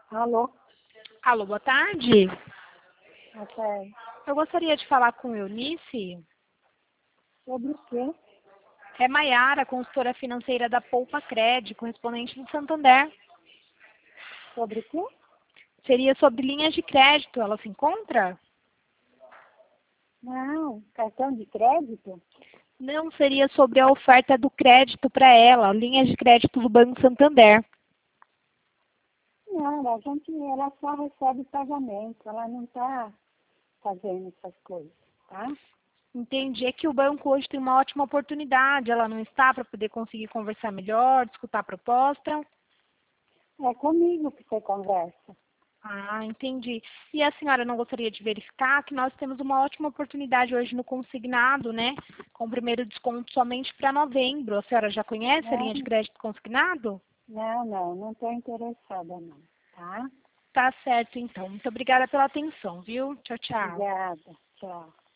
Alô? Alô, boa tarde. Ok. Eu gostaria de falar com Eunice. Sobre o quê? É Maiara, consultora financeira da Poupa Cred, correspondente do Santander. Sobre o quê? Seria sobre linhas de crédito. Ela se encontra? Não, cartão de crédito? Não, seria sobre a oferta do crédito para ela, linhas de crédito do Banco Santander. Não, ela só recebe pagamento, ela não está fazendo essas coisas, tá? Entendi. É que o banco hoje tem uma ótima oportunidade. Ela não está para poder conseguir conversar melhor, escutar a proposta. É comigo que você conversa. Ah, entendi. E a senhora não gostaria de verificar que nós temos uma ótima oportunidade hoje no consignado, né? Com o primeiro desconto somente para novembro. A senhora já conhece a Não, linha de crédito consignado? não estou interessada não, tá? Tá certo, então. Muito obrigada pela atenção, viu? Tchau, tchau. Obrigada, tchau.